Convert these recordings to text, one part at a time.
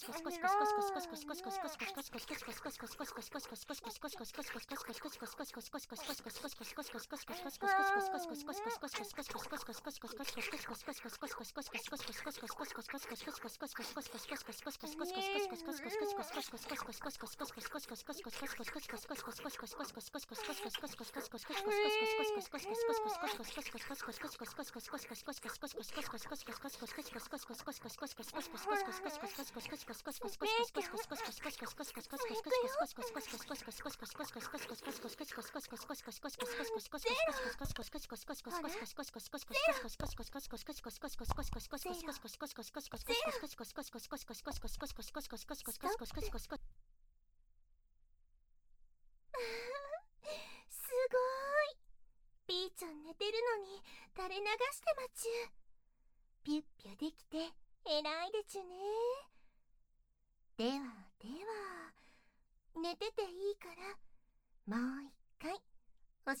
ピーちゃん寝てるのに垂れ流してまちゅ。ピュッピュできて偉いでちゅね。では寝てていいからもう一回教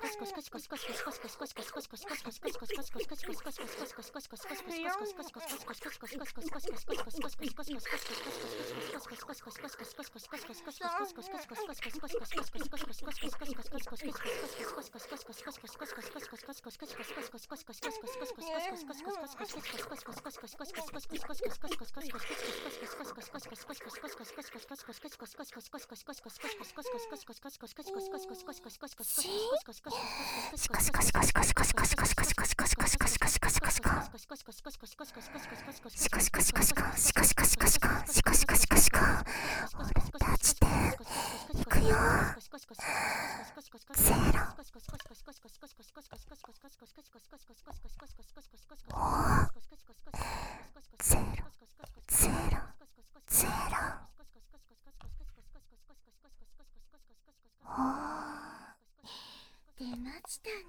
出ましたね。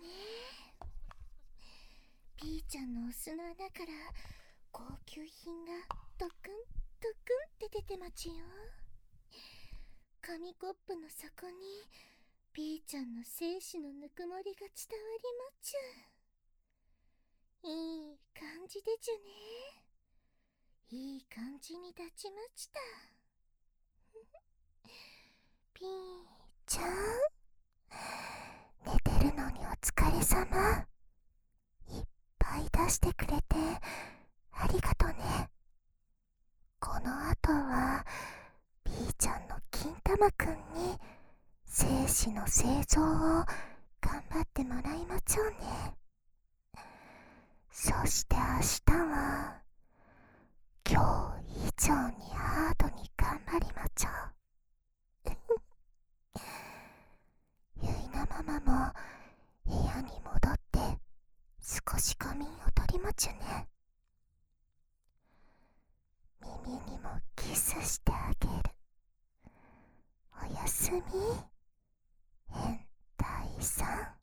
ピーちゃんのお巣の穴から高級品がドクンドクンって出てまちよ。紙コップの底にピーちゃんの精子のぬくもりが伝わりまちゅ。いい感じでちゅね。いい感じに立ちました。ピーちゃん、寝てるのにお疲れさま。いっぱい出してくれてありがとね。この後はピーちゃんの金玉くんに精子の製造を頑張ってもらいまちょうね。そして明日は今日以上にハードに頑張りまちょう。ゆいなママも部屋に戻って少し仮眠をとりまちゅね。耳にもキスしてあげる。おやすみ、変態さん。